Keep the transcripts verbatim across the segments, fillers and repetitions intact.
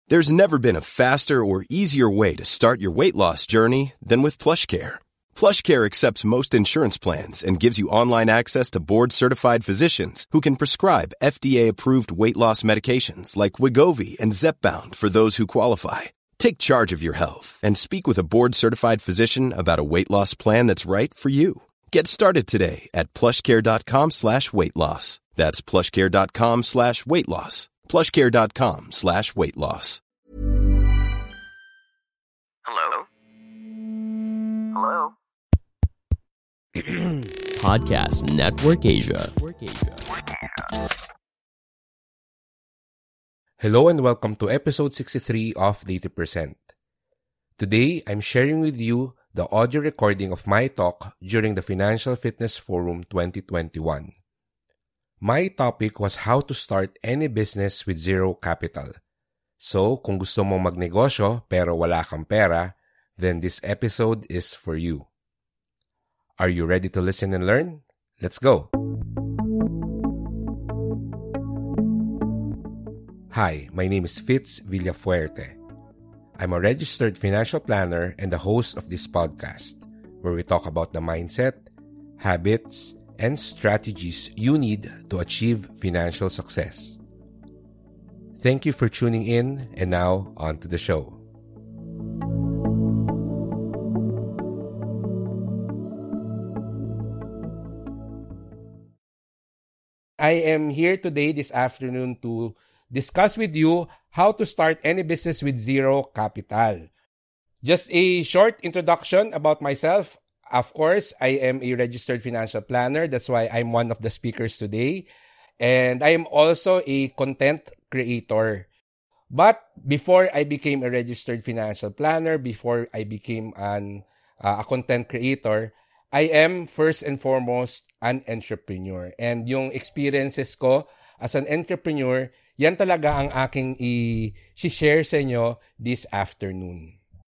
There's never been a faster or easier way to start your weight loss journey than with PlushCare. PlushCare accepts most insurance plans and gives you online access to board-certified physicians who can prescribe F D A-approved weight loss medications like Wegovy and Zepbound for those who qualify. Take charge of your health and speak with a board-certified physician about a weight loss plan that's right for you. Get started today at plushcare.com slash weight loss. That's plushcare.com slash weight loss. plushcare.com slash weight loss. Hello? Hello? Podcast Network Asia. Hello and welcome to episode sixty-three of the eighty percent. Today, I'm sharing with you the audio recording of my talk during the Financial Fitness Forum twenty twenty-one. My topic was how to start any business with zero capital. So, kung gusto mong magnegosyo pero wala kang pera, then this episode is for you. Are you ready to listen and learn? Let's go! Hi, my name is Fitz Villafuerte. I'm a registered financial planner and the host of this podcast, where we talk about the mindset, habits, and strategies you need to achieve financial success. Thank you for tuning in, and now on to the show. I am here today this afternoon to discuss with you how to start any business with zero capital. Just a short introduction about myself. Of course, I am a registered financial planner. That's why I'm one of the speakers today. And I am also a content creator. But before I became a registered financial planner, before I became an, uh, a content creator, I am first and foremost an entrepreneur. And yung experiences ko as an entrepreneur, yan talaga ang aking i-share sa inyo this afternoon.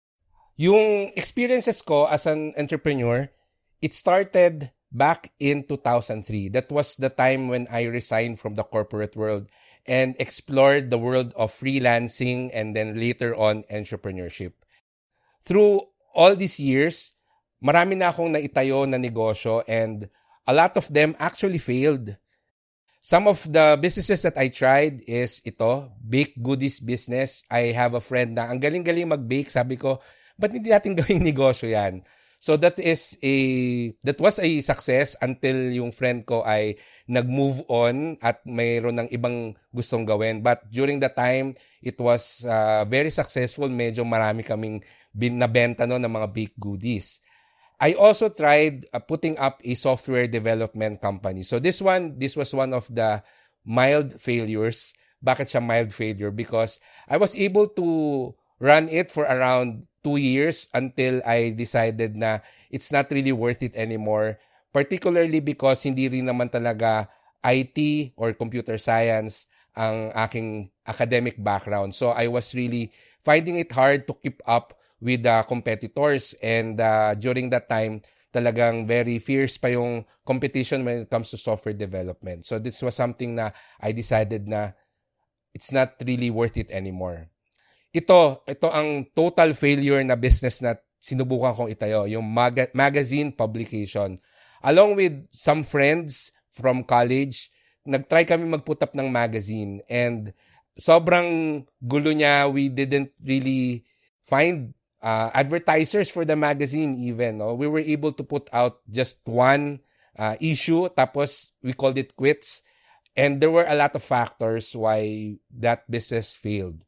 Yung experiences ko as an entrepreneur, it started back in two thousand three. That was the time when I resigned from the corporate world and explored the world of freelancing and then later on entrepreneurship. Through all these years, marami na akong naitayo na negosyo and a lot of them actually failed. Some of the businesses that I tried is ito, baked goodies business. I have a friend na ang galing-galing mag-bake. Sabi ko, ba't hindi natin gawing negosyo yan? So that is a that was a success until yung friend ko ay nag-move on at mayroon ng ibang gustong gawin. But during the time, it was uh, very successful. Medyo marami kaming bin, nabenta no, ng mga baked goodies. I also tried uh, putting up a software development company. So this one, this was one of the mild failures. Bakit siya mild failure? Because I was able to run it for around two years until I decided na it's not really worth it anymore. Particularly because hindi rin naman talaga I T or computer science ang aking academic background. So I was really finding it hard to keep up with the competitors. And uh, during that time, talagang very fierce pa yung competition when it comes to software development. So this was something na I decided na it's not really worth it anymore. Ito, ito ang total failure na business na sinubukan kong itayo, yung mag- magazine publication. Along with some friends from college, nag-try kami mag-put up ng magazine and sobrang gulo niya. We didn't really find uh, advertisers for the magazine even. No? We were able to put out just one uh, issue, tapos we called it quits. And there were a lot of factors why that business failed.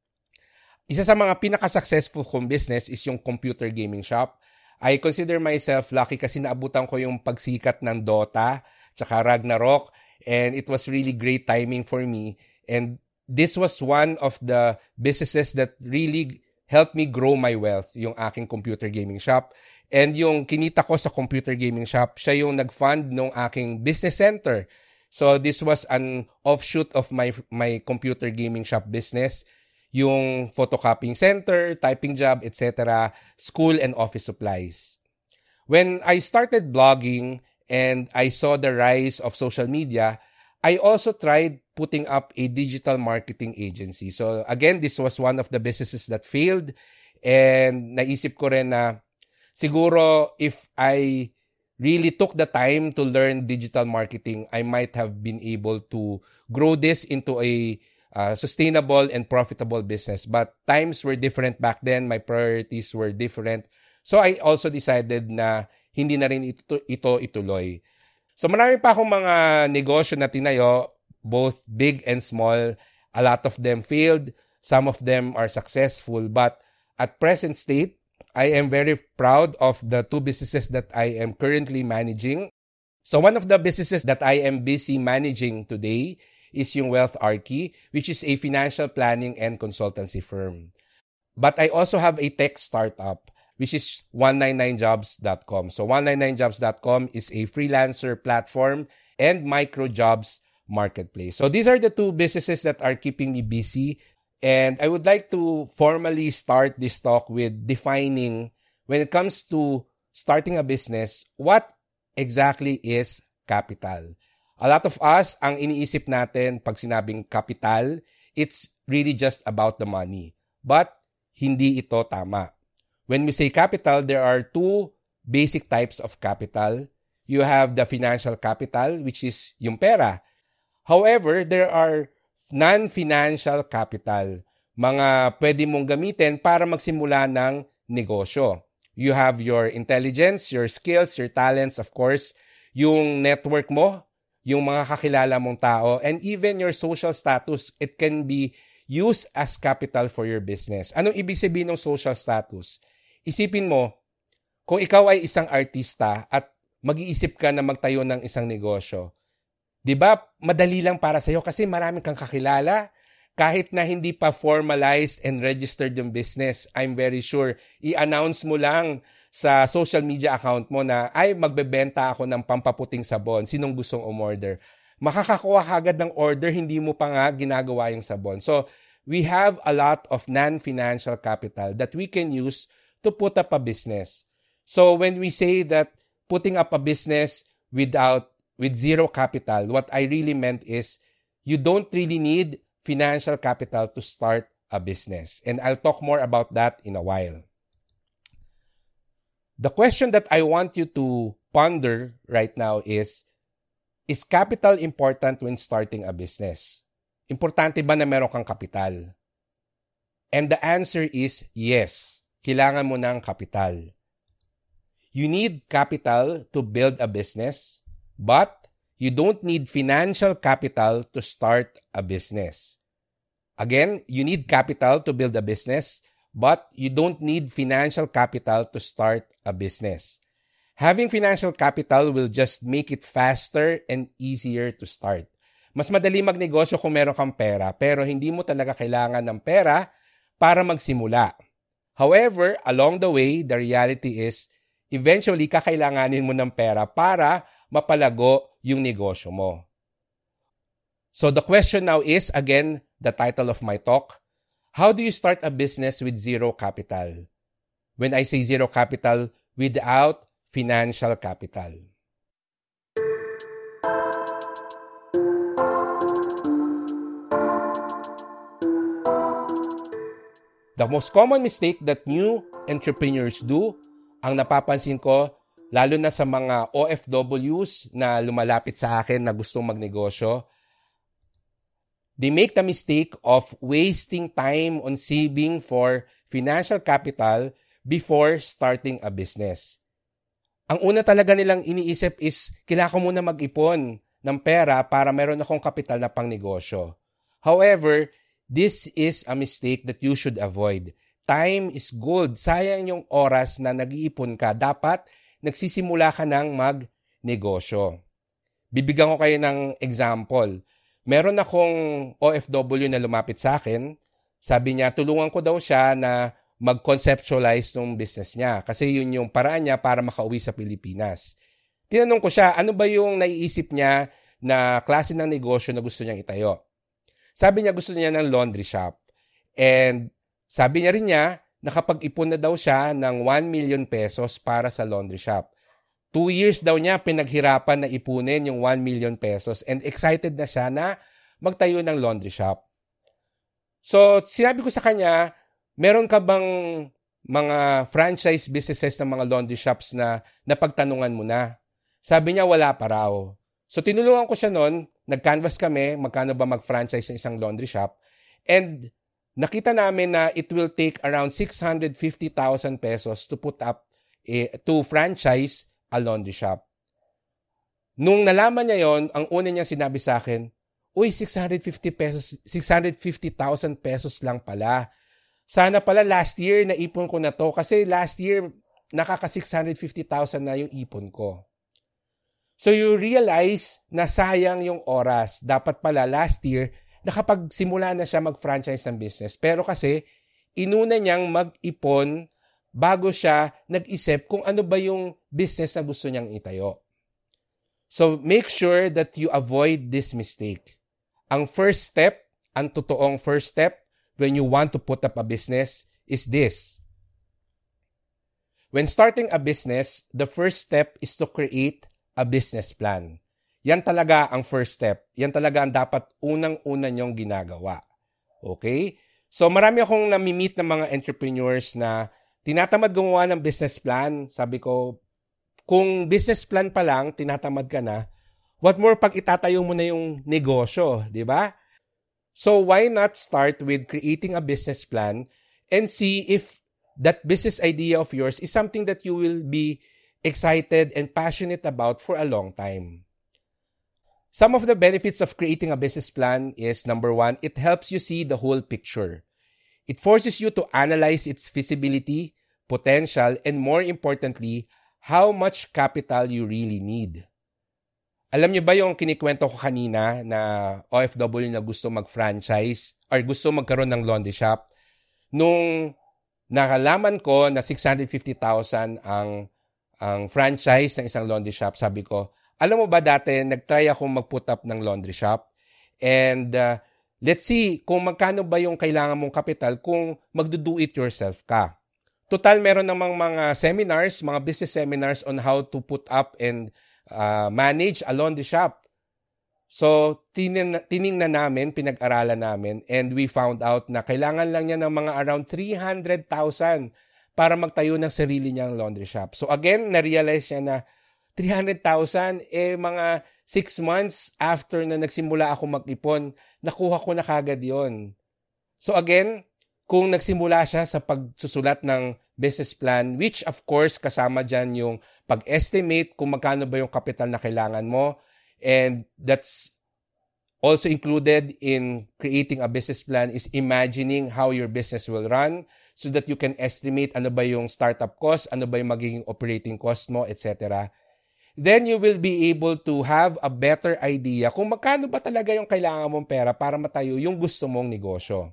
Isa sa mga pinaka-successful kong business is yung computer gaming shop. I consider myself lucky kasi naabutan ko yung pagsikat ng Dota tsaka Ragnarok, and it was really great timing for me. And this was one of the businesses that really helped me grow my wealth, yung aking computer gaming shop. And yung kinita ko sa computer gaming shop, siya yung nag-fund ng aking business center. So this was an offshoot of my my computer gaming shop business. Yung photocopying center, typing job, et cetera, school and office supplies. When I started blogging and I saw the rise of social media, I also tried putting up a digital marketing agency. So again, this was one of the businesses that failed. And naisip ko rin na siguro if I really took the time to learn digital marketing, I might have been able to grow this into a uh, sustainable and profitable business. But times were different back then. My priorities were different. So I also decided na hindi na rin ito, ito ituloy. So marami pa akong mga negosyo na tinayo, both big and small. A lot of them failed. Some of them are successful. But at present state, I am very proud of the two businesses that I am currently managing. So one of the businesses that I am busy managing today is yung WealthArchy, which is a financial planning and consultancy firm. But I also have a tech startup, which is one ninety-nine jobs dot com. So one ninety-nine jobs dot com is a freelancer platform and micro-jobs marketplace. So these are the two businesses that are keeping me busy. And I would like to formally start this talk with defining, when it comes to starting a business, what exactly is capital? A lot of us, ang iniisip natin pag sinabing capital, it's really just about the money. But hindi ito tama. When we say capital, there are two basic types of capital. You have the financial capital, which is yung pera. However, there are non-financial capital, mga pwede mong gamitin para magsimula ng negosyo. You have your intelligence, your skills, your talents, of course, yung network mo, yung mga kakilala mong tao, and even your social status. It can be used as capital for your business. Anong ibig sabihin ng social status? Isipin mo, kung ikaw ay isang artista at mag-iisip ka na magtayo ng isang negosyo, di ba, madali lang para sa'yo kasi maraming kang kakilala. Kahit na hindi pa formalized and registered yung business, I'm very sure, i-announce mo lang sa social media account mo na, ay, magbebenta ako ng pampaputing sabon. Sinong gustong umorder? Makakakuha agad ng order, hindi mo pa nga ginagawa yung sabon. So, we have a lot of non-financial capital that we can use to put up a business. So when we say that putting up a business without with zero capital, what I really meant is you don't really need financial capital to start a business. And I'll talk more about that in a while. The question that I want you to ponder right now is, is capital important when starting a business? Importante ba na meron kang kapital? And the answer is yes. Kailangan mo ng kapital. You need capital to build a business, but you don't need financial capital to start a business. Again, you need capital to build a business, but you don't need financial capital to start a business. Having financial capital will just make it faster and easier to start. Mas madali magnegosyo kung meron kang pera, pero hindi mo talaga kailangan ng pera para magsimula. However, along the way, the reality is, eventually, kakailanganin mo ng pera para mapalago yung negosyo mo. So the question now is, again, the title of my talk, how do you start a business with zero capital? When I say zero capital, without financial capital. The most common mistake that new entrepreneurs do, ang napapansin ko, lalo na sa mga O F Ws na lumalapit sa akin na gustong magnegosyo, they make the mistake of wasting time on saving for financial capital before starting a business. Ang una talaga nilang iniisip is, kailangan ko muna mag-ipon ng pera para meron akong kapital na pang negosyo. However, this is a mistake that you should avoid. Time is gold. Sayang yung oras na nag-iipon ka. Dapat nagsisimula ka ng mag-negosyo. Bibigyan ko kayo ng example. Meron akong O F W na lumapit sa akin. Sabi niya, tulungan ko daw siya na mag-conceptualize ng business niya. Kasi yun yung paraan niya para makauwi sa Pilipinas. Tinanong ko siya, ano ba yung naiisip niya na klase ng negosyo na gusto niyang itayo? Sabi niya gusto niya ng laundry shop. And sabi niya rin niya, nakapag-ipon na daw siya ng one million pesos para sa laundry shop. Two years daw niya pinaghirapan na ipunin yung one million pesos. And excited na siya na magtayo ng laundry shop. So, sinabi ko sa kanya, meron ka bang mga franchise businesses ng mga laundry shops na napagtanungan mo na? Sabi niya, wala pa raw. So, tinulungan ko siya noon, nag-canvas kami, magkano ba mag-franchise ng isang laundry shop. And nakita namin na it will take around six hundred fifty thousand pesos to put up, eh, to franchise a laundry shop. Nung nalaman niya yon, ang una niyang sinabi sa akin, uy, six hundred fifty pesos, six hundred fifty thousand pesos lang pala. Sana pala last year naipon ko na to kasi last year nakaka six hundred fifty thousand na yung ipon ko. So you realize na sayang yung oras. Dapat pala last year nakapagsimula na siya mag-franchise ng business. Pero kasi inuna niyang mag-ipon bago siya nag-isip kung ano ba yung business na gusto niyang itayo. So make sure that you avoid this mistake. Ang first step, ang totoong first step when you want to put up a business is this. When starting a business, the first step is to create a business plan. Yan talaga ang first step. Yan talaga ang dapat unang-una nyong ginagawa. Okay? So marami akong nami-meet ng mga entrepreneurs na tinatamad gumawa ng business plan. Sabi ko, kung business plan pa lang, tinatamad ka na, what more pag itatayo mo na yung negosyo, di ba? So why not start with creating a business plan and see if that business idea of yours is something that you will be excited and passionate about for a long time. Some of the benefits of creating a business plan is, number one, it helps you see the whole picture. It forces you to analyze its feasibility, potential, and more importantly, how much capital you really need. Alam niyo ba yung kinikwento ko kanina na O F W na gusto mag-franchise or gusto magkaroon ng laundry shop? Nung nakalaman ko na six hundred fifty thousand ang ang franchise ng isang laundry shop, sabi ko, alam mo ba dati, nag-try ako mag-put up ng laundry shop and uh, let's see kung magkano ba yung kailangan mong kapital kung magdo-do-it-yourself ka. Total, meron namang mga seminars, mga business seminars on how to put up and uh, manage a laundry shop. So, tinin, tiningnan namin, pinag-aralan namin, and we found out na kailangan lang niya ng mga around three hundred thousand para magtayo ng sarili niyang laundry shop. So again, na-realize niya na three hundred thousand, eh mga six months after na nagsimula ako mag-ipon, nakuha ko na kagad yon. So again, kung nagsimula siya sa pagsusulat ng business plan, which of course kasama dyan yung pag-estimate kung magkano ba yung capital na kailangan mo, and that's also included in creating a business plan is imagining how your business will run so that you can estimate ano ba yung startup cost, ano ba yung magiging operating cost mo, et cetera. Then you will be able to have a better idea kung magkano ba talaga yung kailangan mong pera para matayo yung gusto mong negosyo.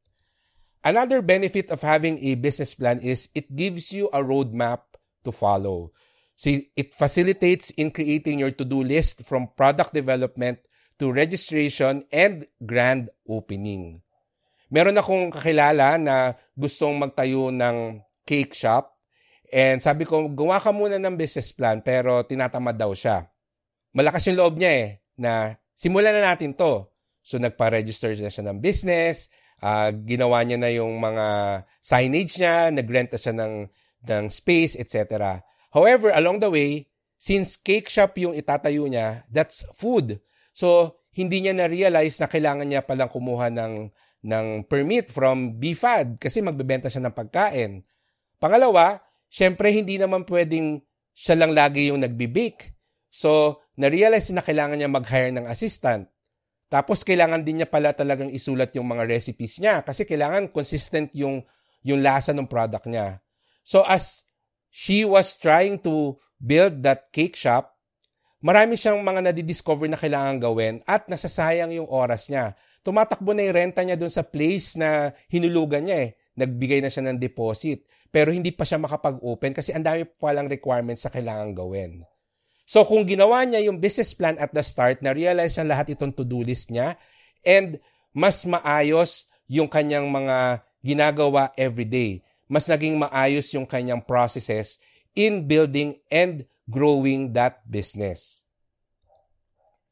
Another benefit of having a business plan is it gives you a roadmap to follow. So it facilitates in creating your to-do list from product development to registration and grand opening. Meron akong kakilala na gustong magtayo ng cake shop and sabi ko, gawa ka muna ng business plan pero tinatamad daw siya. Malakas yung loob niya eh na simulan na natin to. So nagpa-register na siya ng business, uh, ginawa niya na yung mga signage niya, nagrenta siya ng, ng space, et cetera. However, along the way, since cake shop yung itatayo niya, that's food. So hindi niya na-realize na kailangan niya palang kumuha ng ng permit from B F A D kasi magbebenta siya ng pagkain. Pangalawa, syempre hindi naman pwedeng siya lang lagi yung nagbi-bake. So, na-realize niya na kailangan niya mag-hire ng assistant. Tapos, kailangan din niya pala talagang isulat yung mga recipes niya kasi kailangan consistent yung, yung lasa ng product niya. So, as she was trying to build that cake shop, marami siyang mga nadidiscover na kailangan gawin at nasasayang yung oras niya. Tumatakbo na yung renta niya doon sa place na hinulugan niya eh. Nagbigay na siya ng deposit. Pero hindi pa siya makapag-open kasi ang dami pa lang requirements sa kailangan gawin. So kung ginawa niya yung business plan at the start, na-realize niya lahat itong to-do list niya and mas maayos yung kanyang mga ginagawa everyday. Mas naging maayos yung kanyang processes in building and growing that business.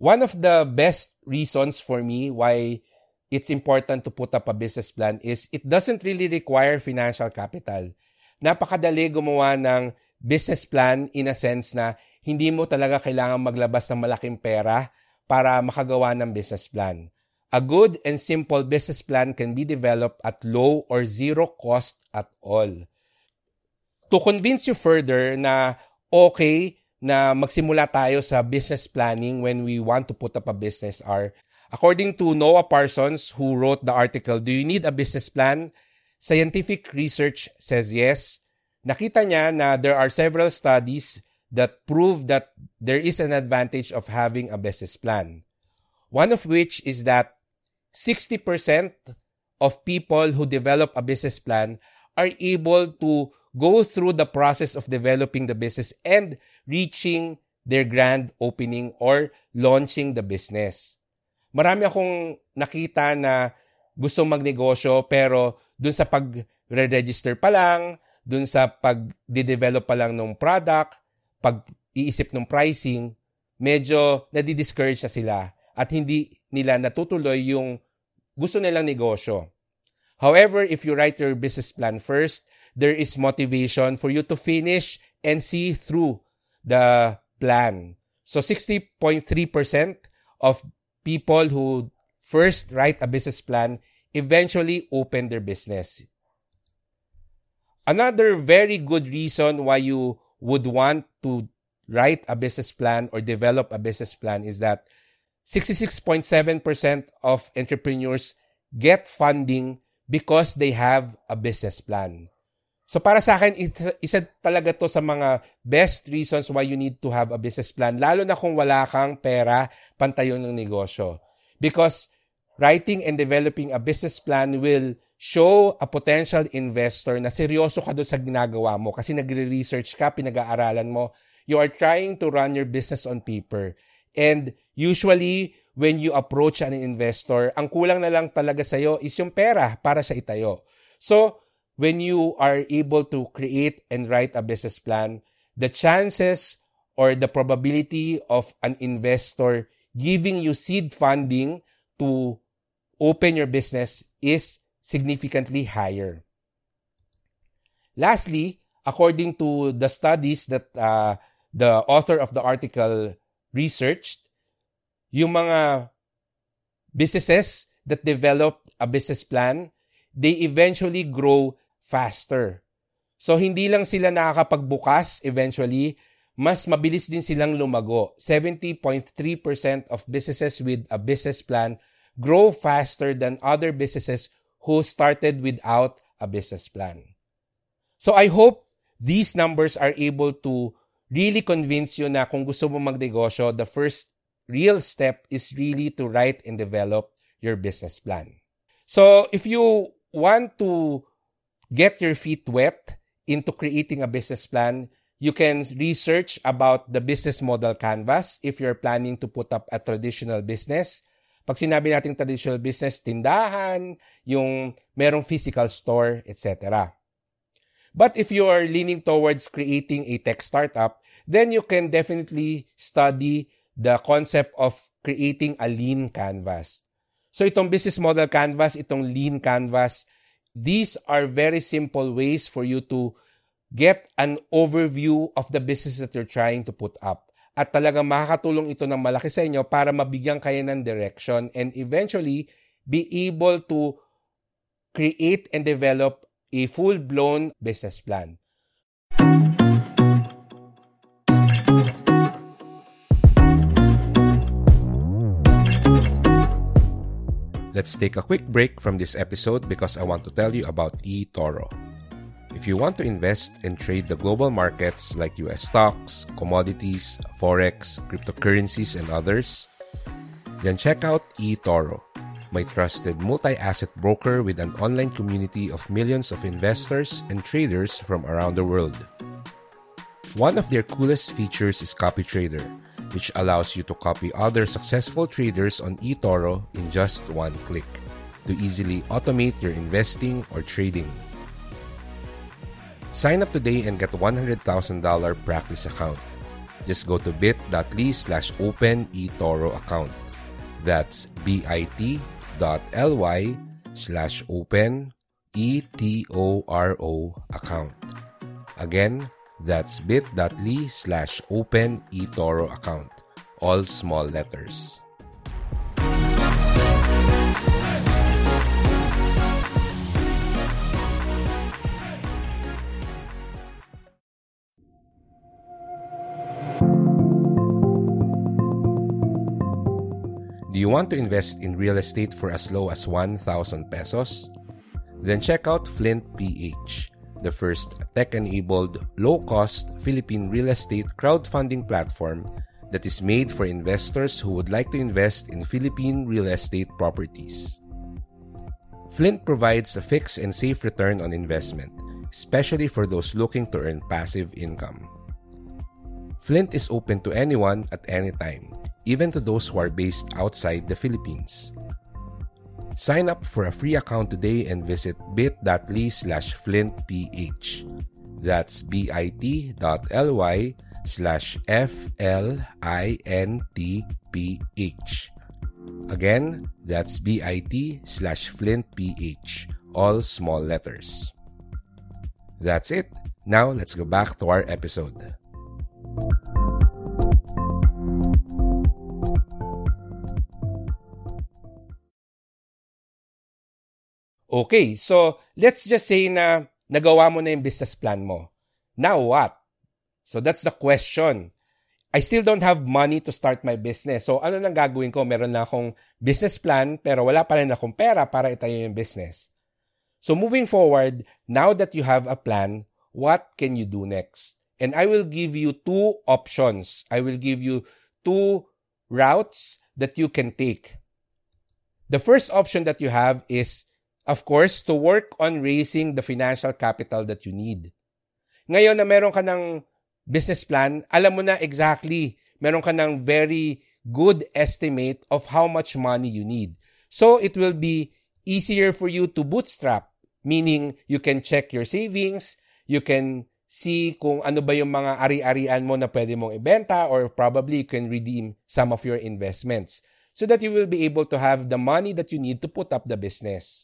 One of the best reasons for me why it's important to put up a business plan is it doesn't really require financial capital. Napakadali gumawa ng business plan in a sense na hindi mo talaga kailangan maglabas ng malaking pera para makagawa ng business plan. A good and simple business plan can be developed at low or zero cost at all. To convince you further na okay na magsimula tayo sa business planning when we want to put up a business are, according to Noah Parsons, who wrote the article, "Do you need a business plan?" Scientific research says yes. Nakita niya na there are several studies that prove that there is an advantage of having a business plan. One of which is that sixty percent of people who develop a business plan are able to go through the process of developing the business and reaching their grand opening or launching the business. Marami akong nakita na gustong magnegosyo pero dun sa pag-register pa lang, dun sa pag-develop pa lang ng product, pag-iisip ng pricing, medyo nadi-discourage na sila at hindi nila natutuloy yung gusto nilang negosyo. However, if you write your business plan first, there is motivation for you to finish and see through the plan. So sixty point three percent of people who first write a business plan eventually open their business. Another very good reason why you would want to write a business plan or develop a business plan is that sixty-six point seven percent of entrepreneurs get funding because they have a business plan. So para sa akin, isa, isa talaga to sa mga best reasons why you need to have a business plan, lalo na kung wala kang pera pantayon ng negosyo. Because writing and developing a business plan will show a potential investor na seryoso ka doon sa ginagawa mo kasi nagre-research ka, pinag-aaralan mo. You are trying to run your business on paper. And usually, when you approach an investor, ang kulang na lang talaga sa'yo is yung pera para siya itayo. So, when you are able to create and write a business plan, the chances or the probability of an investor giving you seed funding to open your business is significantly higher. Lastly, according to the studies that uh, the author of the article researched, yung mga businesses that develop a business plan, they eventually grow faster. So, hindi lang sila nakakapagbukas eventually, mas mabilis din silang lumago. seventy point three percent of businesses with a business plan grow faster than other businesses who started without a business plan. So, I hope these numbers are able to really convince you na kung gusto mo magnegosyo, the first real step is really to write and develop your business plan. So, if you want to get your feet wet into creating a business plan, you can research about the business model canvas if you're planning to put up a traditional business. Pag sinabi natin traditional business, tindahan, yung merong physical store, et cetera. But if you are leaning towards creating a tech startup, then you can definitely study the concept of creating a lean canvas. So itong business model canvas, itong lean canvas, these are very simple ways for you to get an overview of the business that you're trying to put up. At talagang makakatulong ito ng malaki sa inyo para mabigyan kayo ng direction and eventually be able to create and develop a full-blown business plan. Let's take a quick break from this episode because I want to tell you about eToro. If you want to invest and trade the global markets like U S stocks, commodities, forex, cryptocurrencies, and others, then check out eToro, my trusted multi-asset broker with an online community of millions of investors and traders from around the world. One of their coolest features is CopyTrader, which allows you to copy other successful traders on eToro in just one click to easily automate your investing or trading. Sign up today and get a one hundred thousand dollars practice account. Just go to bit.ly slash open eToro account. That's bit.ly slash open E-T-O-R-O account. Again, that's bit.ly slash open eToro account. All small letters. Do you want to invest in real estate for as low as one thousand pesos? Then check out Flint P H, the first tech-enabled, low-cost Philippine real estate crowdfunding platform that is made for investors who would like to invest in Philippine real estate properties. Flint provides a fixed and safe return on investment, especially for those looking to earn passive income. Flint is open to anyone at any time, even to those who are based outside the Philippines. Sign up for a free account today and visit bit.ly slash flintph. That's bit.ly slash F-L-I-N-T-P-H. Again, that's bit slash flintph. All small letters. That's it. Now, let's go back to our episode. Okay, so let's just say na nagawa mo na yung business plan mo. Now what? So that's the question. I still don't have money to start my business. So ano nang gagawin ko? Meron na akong business plan pero wala pa rin akong pera para itayo yung business. So moving forward, now that you have a plan, what can you do next? And I will give you two options. I will give you two routes that you can take. The first option that you have is, of course, to work on raising the financial capital that you need. Ngayon na meron ka ng business plan, alam mo na exactly, meron ka ng very good estimate of how much money you need. So it will be easier for you to bootstrap, meaning you can check your savings, you can see kung ano ba yung mga ari-arian mo na pwede mong ibenta, or probably you can redeem some of your investments so that you will be able to have the money that you need to put up the business.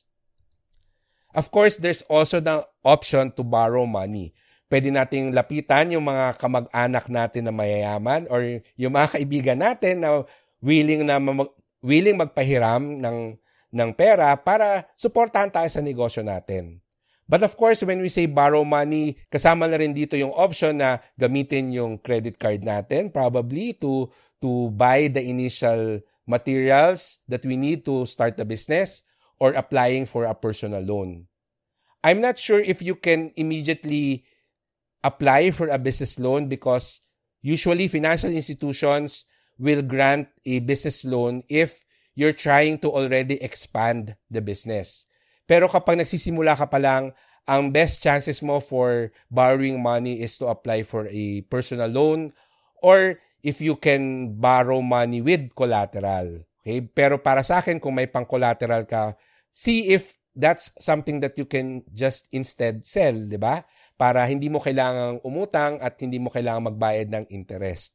Of course, there's also the option to borrow money. Pwede nating lapitan yung mga kamag-anak natin na mayayaman or yung mga kaibigan natin na willing na mag, willing magpahiram ng ng pera para suportahan tayo sa negosyo natin. But of course, when we say borrow money, kasama na rin dito yung option na gamitin yung credit card natin probably to to buy the initial materials that we need to start the business or applying for a personal loan. I'm not sure if you can immediately apply for a business loan because usually financial institutions will grant a business loan if you're trying to already expand the business. Pero kapag nagsisimula ka pa lang, ang best chances mo for borrowing money is to apply for a personal loan or if you can borrow money with collateral. Okay? Pero para sa akin, kung may pang-collateral ka, see if that's something that you can just instead sell, di ba? Para hindi mo kailangang umutang at hindi mo kailangang magbayad ng interest.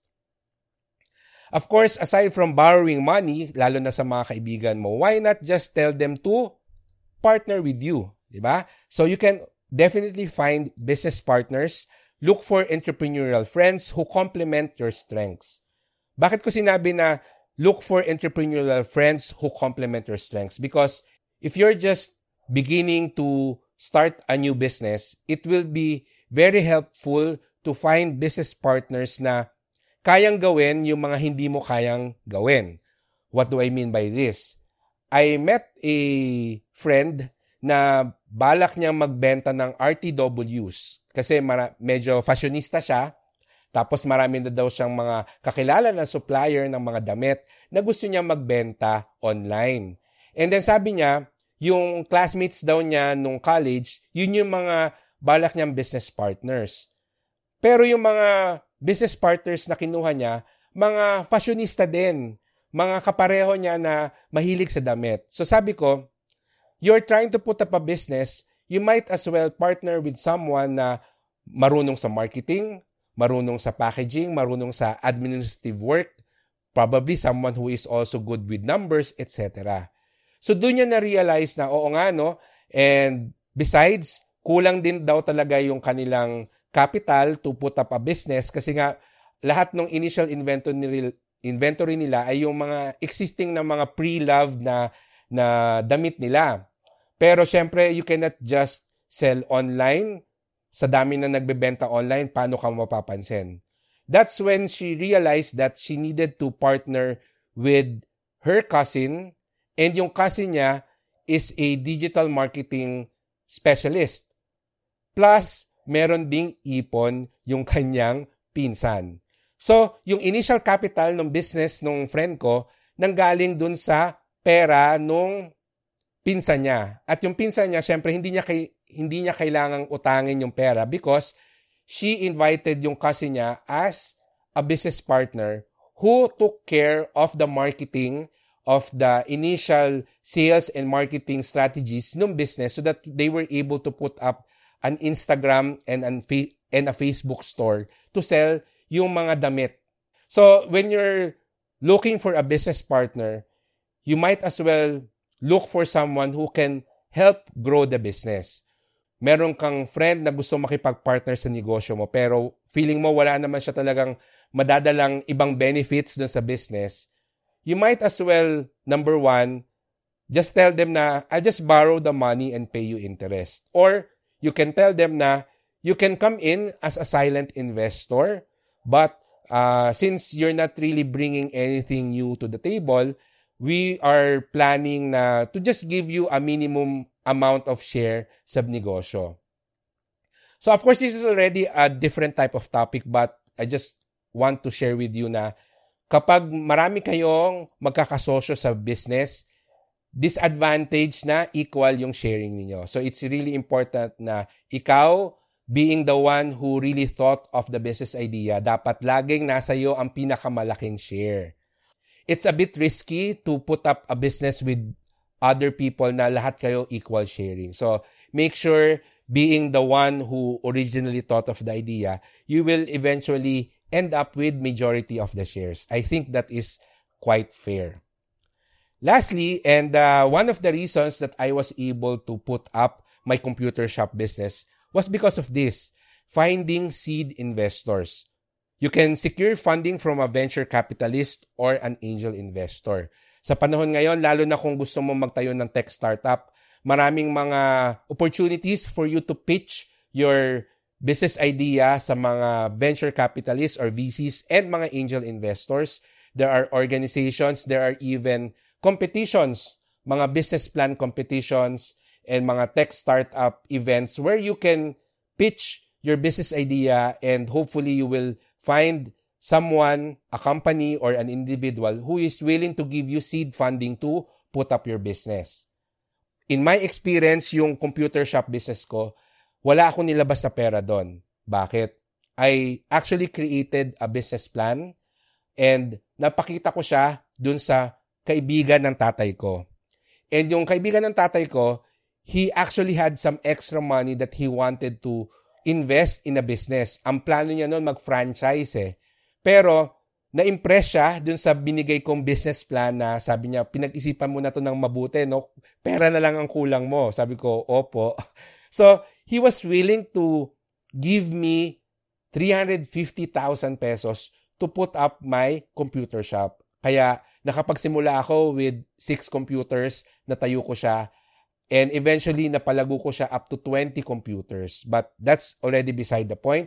Of course, aside from borrowing money, lalo na sa mga kaibigan mo, why not just tell them to partner with you, di ba? So you can definitely find business partners. Look for entrepreneurial friends who complement your strengths. Bakit ko sinabi na look for entrepreneurial friends who complement your strengths? Because if you're just beginning to start a new business, it will be very helpful to find business partners na kayang gawin yung mga hindi mo kayang gawin. What do I mean by this? I met a friend na balak niyang magbenta ng R T Ws kasi mara- medyo fashionista siya. Tapos marami na daw siyang mga kakilala na supplier ng mga damit na gusto niya magbenta online. And then sabi niya, yung classmates daw niya nung college, yun yung mga balak niyang business partners. Pero yung mga business partners na kinuha niya, mga fashionista din. Mga kapareho niya na mahilig sa damit. So sabi ko, you're trying to put up a business, you might as well partner with someone na marunong sa marketing, marunong sa packaging, marunong sa administrative work, probably someone who is also good with numbers, et cetera. So doon niya na-realize na oo nga, no? And besides, kulang din daw talaga yung kanilang capital to put up a business kasi nga lahat ng initial inventory, inventory nila ay yung mga existing na mga pre-loved na, na damit nila. Pero syempre, you cannot just sell online. Sa dami na nagbebenta online, paano ka mapapansin? That's when she realized that she needed to partner with her cousin, and yung cousin niya is a digital marketing specialist. Plus, meron ding ipon yung kanyang pinsan. So, yung initial capital ng business ng friend ko nanggaling dun sa pera nung pinsan niya. At yung pinsan niya, syempre, hindi niya, kay, hindi niya kailangang utangin yung pera because she invited yung cousin niya as a business partner who took care of the marketing of the initial sales and marketing strategies ng business so that they were able to put up an Instagram and, an fa- and a Facebook store to sell yung mga damit. So, when you're looking for a business partner, you might as well look for someone who can help grow the business. Meron kang friend na gusto makipag-partner sa negosyo mo pero feeling mo wala naman siya talagang madadalang ibang benefits dun sa business, you might as well, number one, just tell them na, I'll just borrow the money and pay you interest. Or, you can tell them na you can come in as a silent investor, but uh, since you're not really bringing anything new to the table, we are planning na to just give you a minimum amount of share sa negosyo. So, of course, this is already a different type of topic, but I just want to share with you na kapag marami kayong magkakasosyo sa business, disadvantage na equal yung sharing niyo. So it's really important na ikaw, being the one who really thought of the business idea, dapat laging nasa iyo ang pinakamalaking share. It's a bit risky to put up a business with other people na lahat kayo equal sharing. So make sure, being the one who originally thought of the idea, you will eventually end up with majority of the shares. I think that is quite fair. Lastly, and uh, one of the reasons that I was able to put up my computer shop business was because of this, finding seed investors. You can secure funding from a venture capitalist or an angel investor. Sa panahon ngayon, lalo na kung gusto mo magtayo ng tech startup, maraming mga opportunities for you to pitch your business idea sa mga venture capitalists or V Cs and mga angel investors. There are organizations, there are even competitions, mga business plan competitions, and mga tech startup events where you can pitch your business idea and hopefully you will find someone, a company, or an individual who is willing to give you seed funding to put up your business. In my experience, yung computer shop business ko, wala akong nilabas na pera doon. Bakit? I actually created a business plan and napakita ko siya dun sa kaibigan ng tatay ko. And yung kaibigan ng tatay ko, he actually had some extra money that he wanted to invest in a business. Ang plano niya noon mag-franchise eh. Pero, na-impress siya dun sa binigay kong business plan na sabi niya, pinag-isipan mo na to ng mabuti, no? Pera na lang ang kulang mo. Sabi ko, opo. So, he was willing to give me three hundred fifty thousand pesos to put up my computer shop. Kaya, nakapagsimula ako with six computers, natayo ko siya, and eventually napalago ko siya up to twenty computers. But that's already beside the point.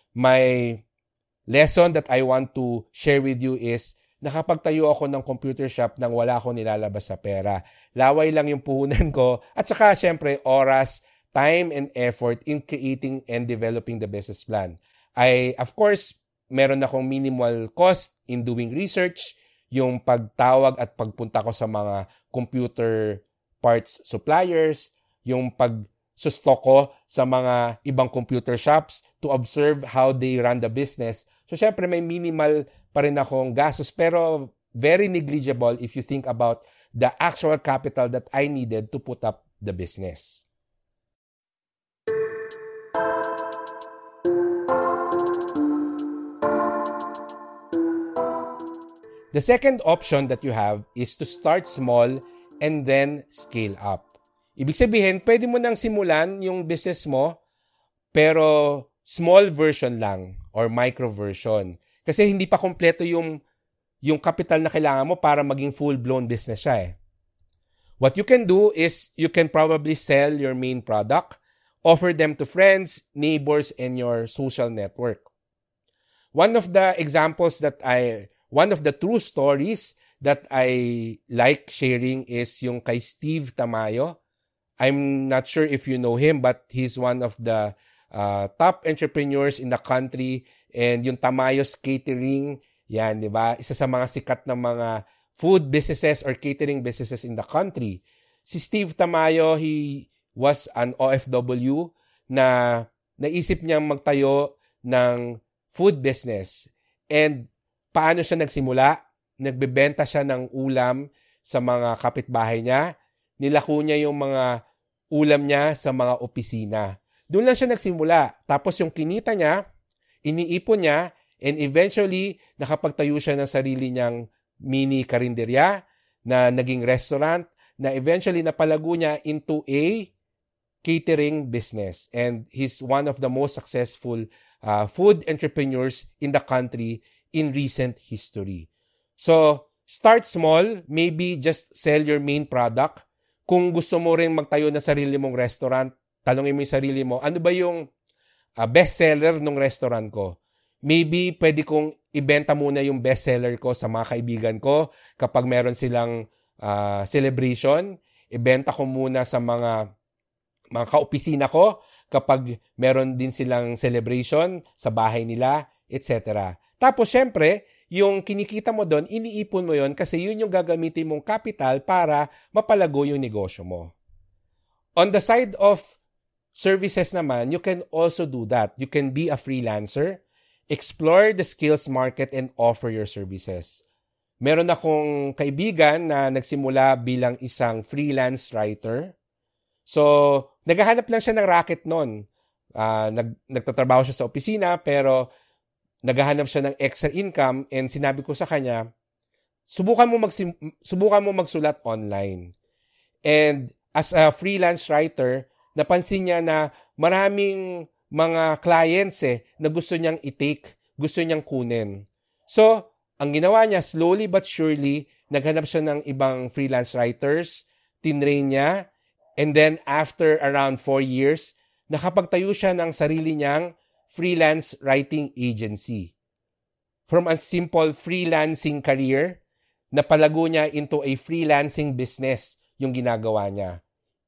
My lesson that I want to share with you is nakapagtayo ako ng computer shop nang wala akong nilalabas sa pera. Laway lang yung puhunan ko at saka syempre oras, time, and effort in creating and developing the business plan. I, of course, meron akong minimal cost in doing research, yung pagtawag at pagpunta ko sa mga computer parts suppliers, yung pag-stock ko sa mga ibang computer shops to observe how they run the business. So, syempre, may minimal pa rin akong gastos, pero very negligible if you think about the actual capital that I needed to put up the business. The second option that you have is to start small and then scale up. Ibig sabihin, pwede mo nang simulan yung business mo, pero small version lang or micro version. Kasi hindi pa kompleto yung, yung capital na kailangan mo para maging full-blown business siya eh. What you can do is you can probably sell your main product, offer them to friends, neighbors, and your social network. One of the examples that I, one of the true stories that I like sharing is yung kay Steve Tamayo. I'm not sure if you know him, but he's one of the uh, top entrepreneurs in the country. And yung Tamayo's Catering, yan, di ba? Isa sa mga sikat na mga food businesses or catering businesses in the country. Si Steve Tamayo, he was an O F W na naisip niyang magtayo ng food business. And paano siya nagsimula? Nagbebenta siya ng ulam sa mga kapitbahay niya. Nilako niya yung mga ulam niya sa mga opisina. Doon lang siya nagsimula. Tapos yung kinita niya, iniipon niya, and eventually, nakapagtayo siya ng sarili niyang mini karinderya na naging restaurant na eventually napalago niya into a catering business. And he's one of the most successful uh, food entrepreneurs in the country in recent history. So, start small, maybe just sell your main product. Kung gusto mo rin magtayo ng sarili mong restaurant, tanongin mo yung sarili mo, ano ba yung uh, best seller ng restaurant ko? Maybe pwede kong ibenta muna yung best seller ko sa mga kaibigan ko kapag meron silang uh, celebration. Ibenta ko muna sa mga mga kaopisina ko kapag meron din silang celebration sa bahay nila, et cetera. Tapos, syempre, yung kinikita mo doon, iniipon mo yon kasi yun yung gagamitin mong capital para mapalago yung negosyo mo. On the side of services naman, you can also do that. You can be a freelancer, explore the skills market, and offer your services. Meron akong kaibigan na nagsimula bilang isang freelance writer. So, naghahanap lang siya ng racket noon. Uh, nag, nagtatrabaho siya sa opisina, pero naghahanap siya ng extra income, and sinabi ko sa kanya, subukan mo, magsim- subukan mo magsulat online. And as a freelance writer, napansin niya na maraming mga clients eh, na gusto niyang i-take, gusto niyang kunin. So, ang ginawa niya, slowly but surely, naghanap siya ng ibang freelance writers, tinrain niya, and then after around four years, nakapagtayo siya ng sarili niyang freelance writing agency. From a simple freelancing career, napalago niya into a freelancing business yung ginagawa niya.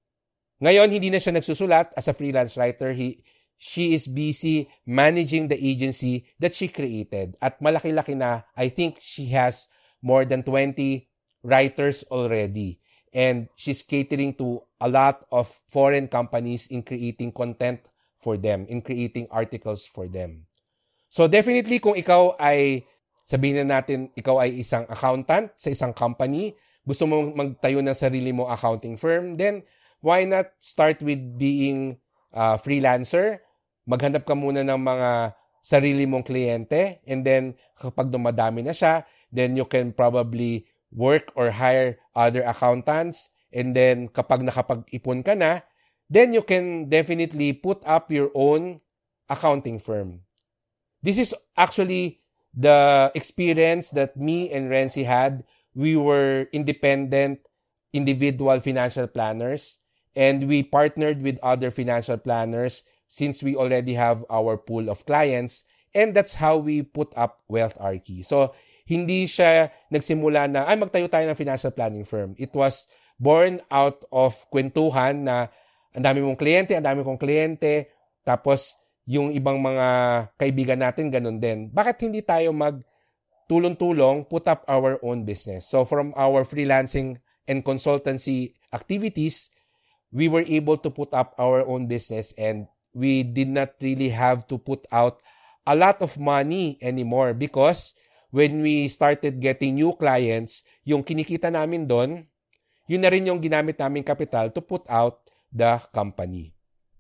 Ngayon, hindi na siya nagsusulat as a freelance writer. He, she is busy managing the agency that she created. At malaki-laki na, I think she has more than twenty writers already. And she's catering to a lot of foreign companies in creating content for them, in creating articles for them. So definitely, kung ikaw ay, sabihin na natin, ikaw ay isang accountant sa isang company, gusto mo magtayo ng sarili mo accounting firm, then why not start with being a freelancer? Maghanap ka muna ng mga sarili mong kliyente, and then kapag dumadami na siya, then you can probably work or hire other accountants, and then kapag nakapag-ipon ka na, then you can definitely put up your own accounting firm. This is actually the experience that me and Renzi had. We were independent, individual financial planners, and we partnered with other financial planners since we already have our pool of clients, and that's how we put up WealthRkey. So, hindi siya nagsimula na, ay, magtayo tayo ng financial planning firm. It was born out of kwentuhan na ang dami mong kliyente, ang dami kong kliyente, tapos yung ibang mga kaibigan natin, ganun din. Bakit hindi tayo mag-tulong-tulong, put up our own business? So from our freelancing and consultancy activities, we were able to put up our own business, and we did not really have to put out a lot of money anymore because when we started getting new clients, yung kinikita namin doon, yun na rin yung ginamit naming capital to put out the company.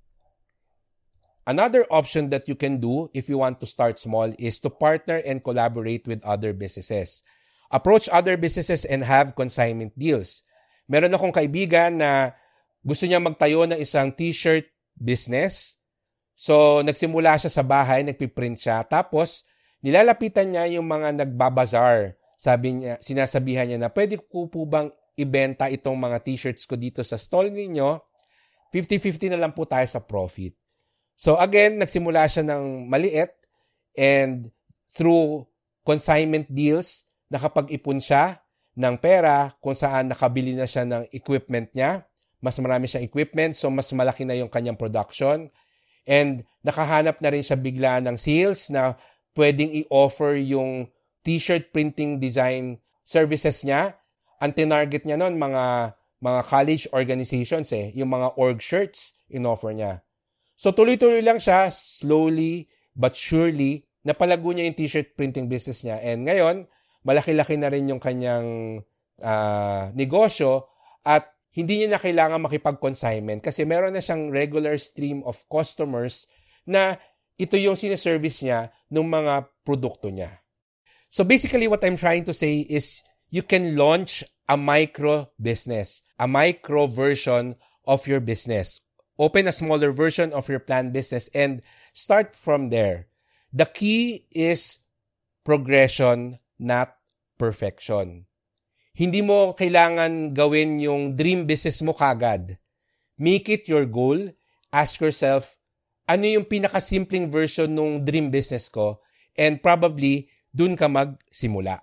Another option that you can do if you want to start small is to partner and collaborate with other businesses. Approach other businesses and have consignment deals. Meron akong kaibigan na gusto niya magtayo ng isang t-shirt business. So, nagsimula siya sa bahay, nagpiprint siya. Tapos, nilalapitan niya yung mga nagbabazar. Sabi niya, sinasabihan niya na, pwede ko po bang ibenta itong mga t-shirts ko dito sa stall ninyo? fifty-fifty na lang po tayo sa profit. So, again, nagsimula siya ng maliit and through consignment deals, nakapag-ipon siya ng pera kung saan nakabili na siya ng equipment niya. Mas marami siyang equipment, so mas malaki na yung kanyang production. And nakahanap na rin siya bigla ng sales na pwedeng i-offer yung t-shirt printing design services niya. Ang tinarget niya noon, mga, mga college organizations eh, yung mga org shirts in-offer niya. So tuloy-tuloy lang siya, slowly but surely, napalago niya yung t-shirt printing business niya. And ngayon, malaki-laki na rin yung kanyang uh, negosyo at hindi niya na kailangan makipag-consignment kasi meron na siyang regular stream of customers na ito yung sinaservice niya ng mga produkto niya. So basically what I'm trying to say is you can launch a micro business, a micro version of your business. Open a smaller version of your planned business and start from there. The key is progression, not perfection. Hindi mo kailangan gawin yung dream business mo kagad. Make it your goal. Ask yourself, ano yung pinakasimpleng version ng dream business ko? And probably, dun ka magsimula.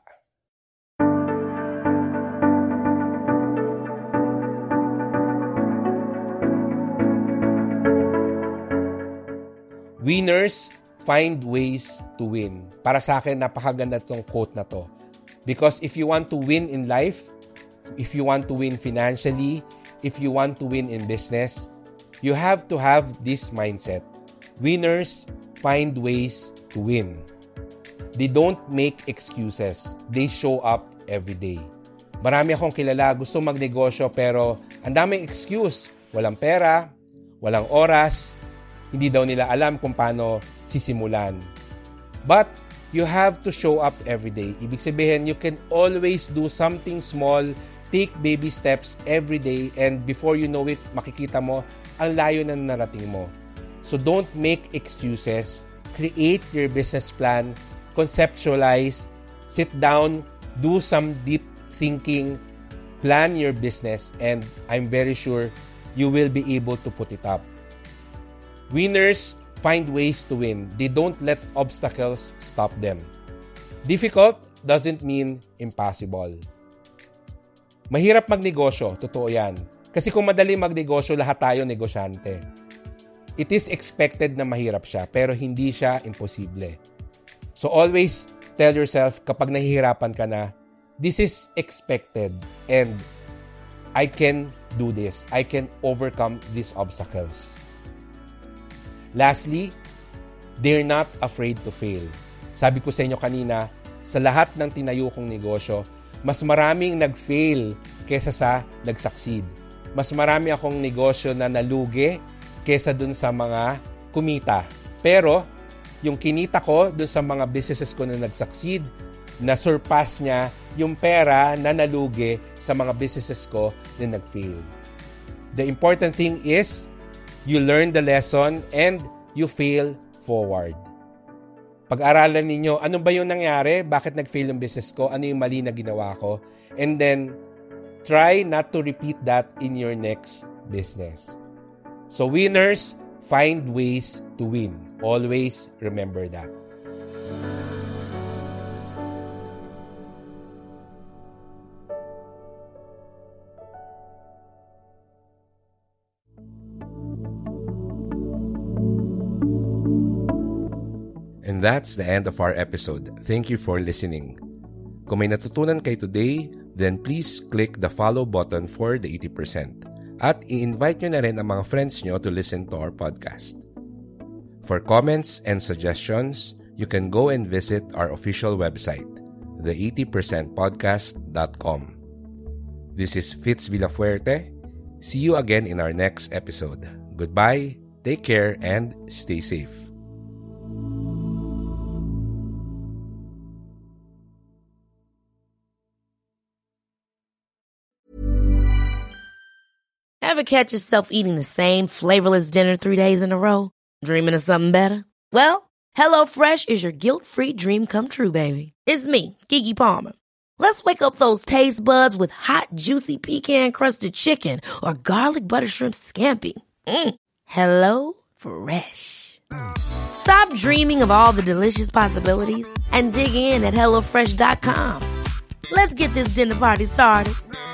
Winners find ways to win. Para sa akin, napakaganda itong quote na to. Because if you want to win in life, if you want to win financially, if you want to win in business, you have to have this mindset. Winners find ways to win. They don't make excuses. They show up every day. Marami akong kilala, gusto magnegosyo pero ang daming excuse. Walang pera, walang oras, hindi daw nila alam kung paano sisimulan. But you have to show up every day. Ibig sabihin, you can always do something small, take baby steps every day, and before you know it, makikita mo ang layo na narating mo. So don't make excuses. Create your business plan, conceptualize, sit down, do some deep thinking, plan your business, and I'm very sure you will be able to put it up. Winners find ways to win. They don't let obstacles stop them. Difficult doesn't mean impossible. Mahirap magnegosyo, totoo yan. Kasi kung madali magnegosyo, lahat tayo negosyante. It is expected na mahirap siya, pero hindi siya imposible. So always tell yourself, kapag nahihirapan ka na, this is expected and I can do this. I can overcome these obstacles. Lastly, they're not afraid to fail. Sabi ko sa inyo kanina, sa lahat ng tinayo kong negosyo, mas maraming nag-fail kesa sa nag-succeed. Mas marami akong negosyo na nalugi kesa dun sa mga kumita. Pero, yung kinita ko dun sa mga businesses ko na nag-succeed, na-surpass niya yung pera na nalugi sa mga businesses ko na nag-fail. The important thing is, you learn the lesson and you fail forward. Pag-aralan ninyo, ano ba yung nangyari? Bakit nag-fail yung business ko? Ano yung mali na ginawa ko? And then, try not to repeat that in your next business. So, winners find ways to win. Always remember that. And that's the end of our episode. Thank you for listening. Kung may natutunan kayo today, then please click the follow button for the eighty percent. At i-invite nyo na rin ang mga friends nyo to listen to our podcast. For comments and suggestions, you can go and visit our official website, the eighty percent podcast dot com. This is Fitz Villafuerte. See you again in our next episode. Goodbye, take care, and stay safe. Ever catch yourself eating the same flavorless dinner three days in a row? Dreaming of something better? Well, HelloFresh is your guilt-free dream come true, baby. It's me, Keke Palmer. Let's wake up those taste buds with hot, juicy pecan-crusted chicken or garlic butter shrimp scampi. Mm. Hello Fresh. Stop dreaming of all the delicious possibilities and dig in at hello fresh dot com. Let's get this dinner party started.